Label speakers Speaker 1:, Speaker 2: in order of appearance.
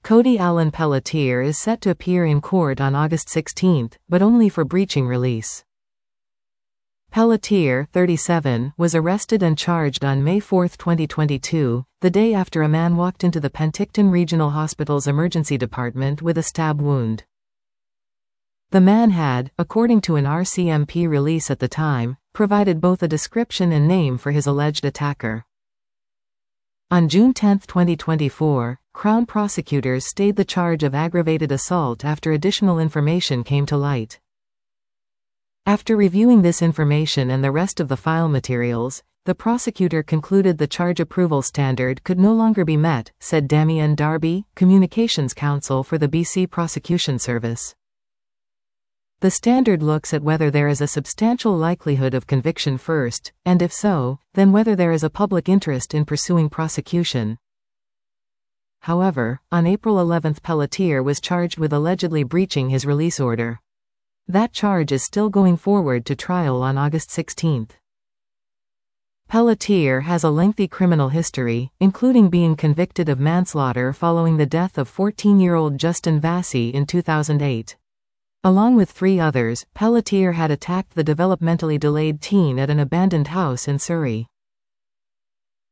Speaker 1: Cody Allen Pelletier is set to appear in court on August 16, but only for breaching release. Pelletier, 37, was arrested and charged on May 4, 2022, the day after a man walked into the Penticton Regional Hospital's emergency department with a stab wound. The man had, according to an RCMP release at the time, provided both a description and name for his alleged attacker. On June 10, 2024, Crown prosecutors stayed the charge of aggravated assault after additional information came to light. After reviewing this information and the rest of the file materials, the prosecutor concluded the charge approval standard could no longer be met, said Damien Darby, Communications Counsel for the BC Prosecution Service. The standard looks at whether there is a substantial likelihood of conviction first, and if so, then whether there is a public interest in pursuing prosecution. However, on April 11 Pelletier was charged with allegedly breaching his release order. That charge is still going forward to trial on August 16. Pelletier has a lengthy criminal history, including being convicted of manslaughter following the death of 14-year-old Justin Vassy in 2008. Along with 3 others, Pelletier had attacked the developmentally delayed teen at an abandoned house in Surrey.